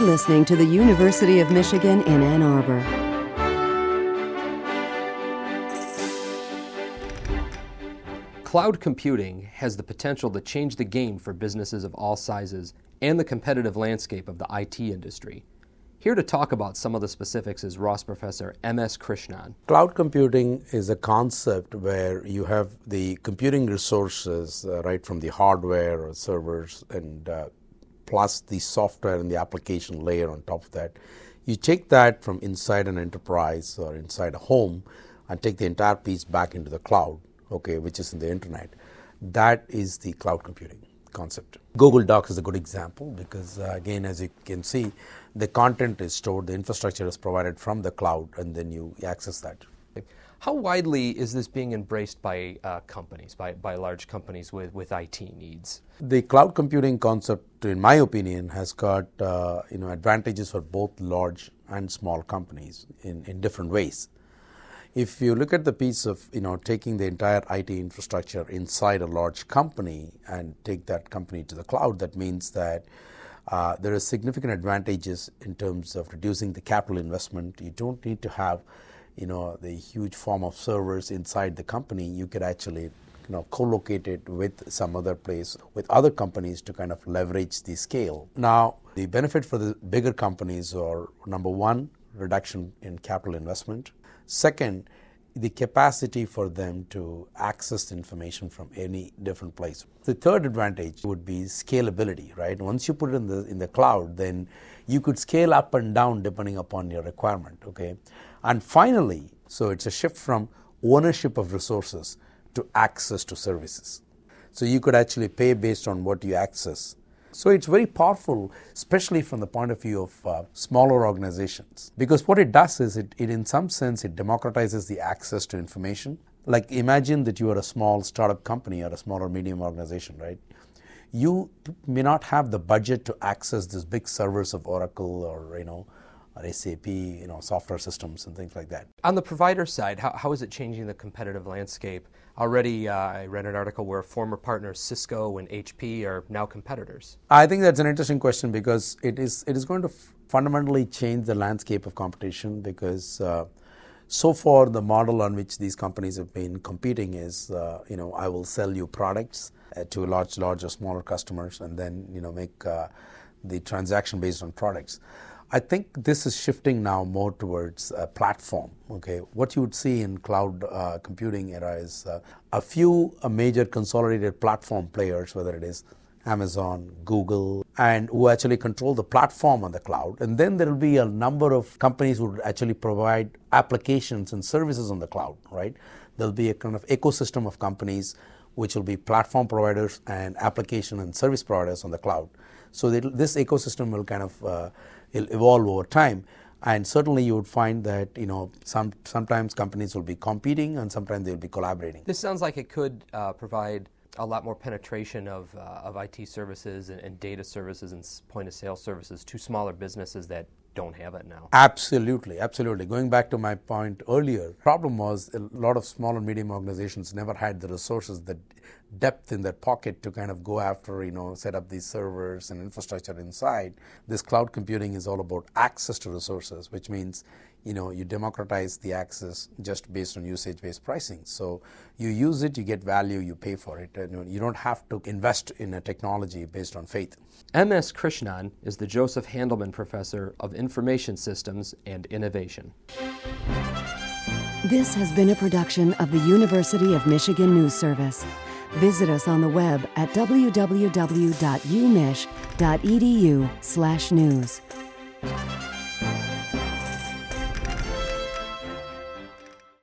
listening to the University of Michigan in Ann Arbor. Cloud computing has the potential to change the game for businesses of all sizes and the competitive landscape of the IT industry. Here to talk about some of the specifics is Ross Professor M.S. Krishnan. Cloud computing is a concept where you have the computing resources, right from the hardware or servers and plus the software and the application layer on top of that. You take that from inside an enterprise or inside a home and take the entire piece back into the cloud, okay, which is in the internet. That is the cloud computing concept. Google Docs is a good example because, again, as you can see, the content is stored, the infrastructure is provided from the cloud, and then you access that. How widely is this being embraced by companies, by large companies with IT needs? The cloud computing concept, in my opinion, has got advantages for both large and small companies in different ways. If you look at the piece of taking the entire IT infrastructure inside a large company and take that company to the cloud, that means that there are significant advantages in terms of reducing the capital investment. You don't need to have the huge form of servers inside the company. You could actually co-locate it with some other place with other companies to kind of leverage the scale. Now, the benefit for the bigger companies are, number one, reduction in capital investment. Second, the capacity for them to access the information from any different place. The third advantage would be scalability, right? Once you put it in the cloud, then you could scale up and down depending upon your requirement, okay? And finally, so it's a shift from ownership of resources to access to services. So you could actually pay based on what you access. So it's very powerful, especially from the point of view of smaller organizations. Because what it does is, it in some sense, it democratizes the access to information. Like imagine that you are a small startup company or a small or medium organization, right? You may not have the budget to access these big servers of Oracle or SAP, software systems and things like that. On the provider side, how is it changing the competitive landscape? Already, I read an article where former partners Cisco and HP are now competitors. I think that's an interesting question because it is going to fundamentally change the landscape of competition because so far the model on which these companies have been competing is, I will sell you products to large or smaller customers and then, make the transaction based on products. I think this is shifting now more towards a platform. Okay, what you would see in cloud computing era is a few major consolidated platform players, whether it is Amazon, Google, and who actually control the platform on the cloud. And then there will be a number of companies who would actually provide applications and services on the cloud, right? There'll be a kind of ecosystem of companies which will be platform providers and application and service providers on the cloud. So this ecosystem will kind of it'll evolve over time, and certainly you would find that sometimes companies will be competing and sometimes they'll be collaborating. This sounds like it could provide a lot more penetration of IT services and data services and point of sale services to smaller businesses that don't have it now. Absolutely. Going back to my point earlier, problem was a lot of small and medium organizations never had the resources, the depth in their pocket to kind of go after, set up these servers and infrastructure inside. This cloud computing is all about access to resources, which means, you democratize the access just based on usage-based pricing. So you use it, you get value, you pay for it. And you don't have to invest in a technology based on faith. M.S. Krishnan is the Joseph Handelman Professor of Information Systems and Innovation. This has been a production of the University of Michigan News Service. Visit us on the web at www.umich.edu/news.